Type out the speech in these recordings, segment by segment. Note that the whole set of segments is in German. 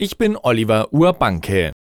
Ich bin Oliver Urbanke.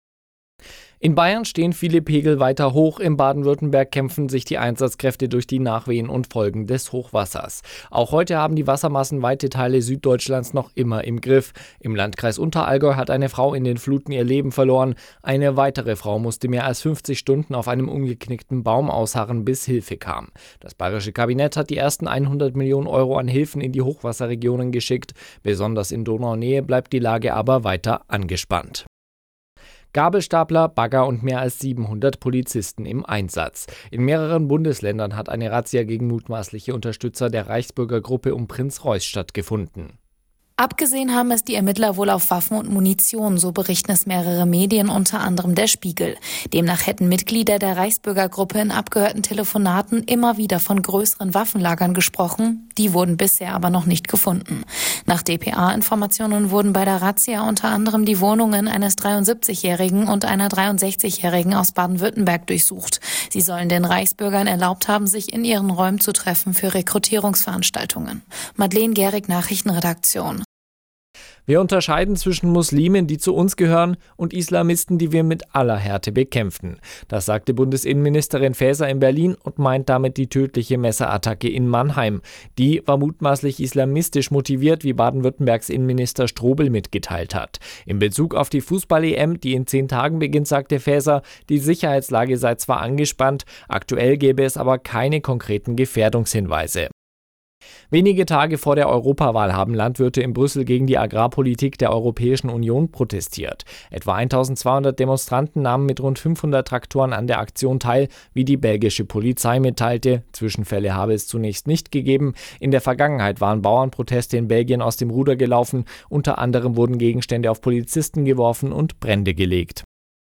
In Bayern stehen viele Pegel weiter hoch. In Baden-Württemberg kämpfen sich die Einsatzkräfte durch die Nachwehen und Folgen des Hochwassers. Auch heute haben die Wassermassen weite Teile Süddeutschlands noch immer im Griff. Im Landkreis Unterallgäu hat eine Frau in den Fluten ihr Leben verloren. Eine weitere Frau musste mehr als 50 Stunden auf einem umgeknickten Baum ausharren, bis Hilfe kam. Das bayerische Kabinett hat die ersten 100 Millionen Euro an Hilfen in die Hochwasserregionen geschickt. Besonders in Donaunähe bleibt die Lage aber weiter angespannt. Gabelstapler, Bagger und mehr als 700 Polizisten im Einsatz. In mehreren Bundesländern hat eine Razzia gegen mutmaßliche Unterstützer der Reichsbürgergruppe um Prinz Reuß stattgefunden. Abgesehen haben es die Ermittler wohl auf Waffen und Munition, so berichten es mehrere Medien, unter anderem der Spiegel. Demnach hätten Mitglieder der Reichsbürgergruppe in abgehörten Telefonaten immer wieder von größeren Waffenlagern gesprochen. Die wurden bisher aber noch nicht gefunden. Nach dpa-Informationen wurden bei der Razzia unter anderem die Wohnungen eines 73-Jährigen und einer 63-Jährigen aus Baden-Württemberg durchsucht. Sie sollen den Reichsbürgern erlaubt haben, sich in ihren Räumen zu treffen für Rekrutierungsveranstaltungen. Madeleine Gehrig, Nachrichtenredaktion. Wir unterscheiden zwischen Muslimen, die zu uns gehören, und Islamisten, die wir mit aller Härte bekämpfen. Das sagte Bundesinnenministerin Faeser in Berlin und meint damit die tödliche Messerattacke in Mannheim. Die war mutmaßlich islamistisch motiviert, wie Baden-Württembergs Innenminister Strobel mitgeteilt hat. In Bezug auf die Fußball-EM, die in 10 Tagen beginnt, sagte Faeser, die Sicherheitslage sei zwar angespannt, aktuell gäbe es aber keine konkreten Gefährdungshinweise. Wenige Tage vor der Europawahl haben Landwirte in Brüssel gegen die Agrarpolitik der Europäischen Union protestiert. Etwa 1200 Demonstranten nahmen mit rund 500 Traktoren an der Aktion teil, wie die belgische Polizei mitteilte. Zwischenfälle habe es zunächst nicht gegeben. In der Vergangenheit waren Bauernproteste in Belgien aus dem Ruder gelaufen. Unter anderem wurden Gegenstände auf Polizisten geworfen und Brände gelegt.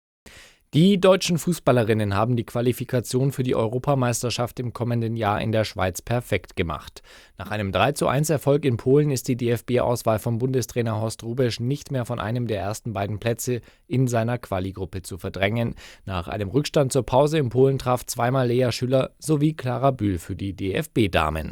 Die deutschen Fußballerinnen haben die Qualifikation für die Europameisterschaft im kommenden Jahr in der Schweiz perfekt gemacht. Nach einem 3:1 Erfolg in Polen ist die DFB-Auswahl von Bundestrainer Horst Hrubesch nicht mehr von einem der ersten beiden Plätze in seiner Quali-Gruppe zu verdrängen. Nach einem Rückstand zur Pause in Polen traf zweimal Lea Schüller sowie Clara Bühl für die DFB-Damen.